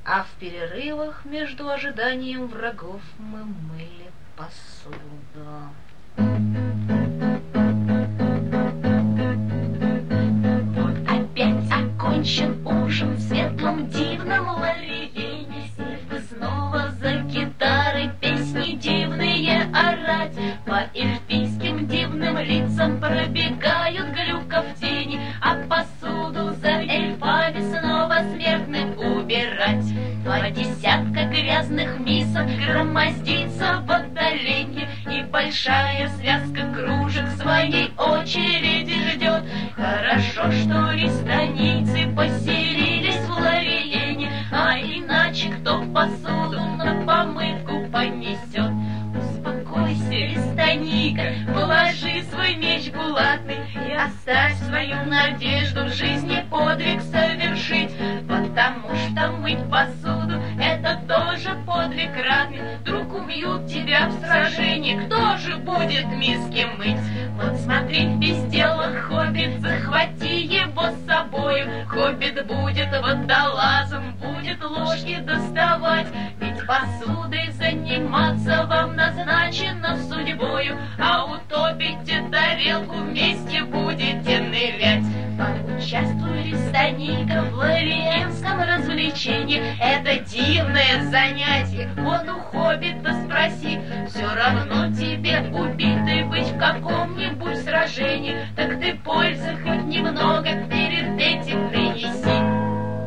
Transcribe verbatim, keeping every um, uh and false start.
А в перерывах между ожиданием врагов мы мыли посуду. Вот опять окончен ужин в светлом дивном лариене. Сев бы снова за гитары песни дивные орать. По эльфийским дивным лицам пробегают глюков тени, а посуду за эльфами снова смертных убирать. Два десятка грязных мисок громоздится в отдалении, и большая связка кружек своей очереди ждет. Хорошо, что ристанийцы поселились в Лариене, а иначе кто посуду на помывку понесет? Успокойся, Ристанийка, положи свой меч булатный и оставь свою надежду в жизни подвиг совершить, потому что мыть посуду — это тоже подвиг ратный. Вдруг убьют тебя в сражении, кто же будет миски мыть? Вот смотри, без дела хоббит, захвати его с собою. Хоббит будет водолазом, будет ложки доставать, ведь посудой заниматься вам назначено судьбою, а утопите тарелку, вместе будете нырять. Поучаствуй, Ристанийка, в лариенском развлечении, это дивное занятие. Вот у хоббита спроси, все равно тебе убитый быть в каком-нибудь сражении, так ты пользы хоть немного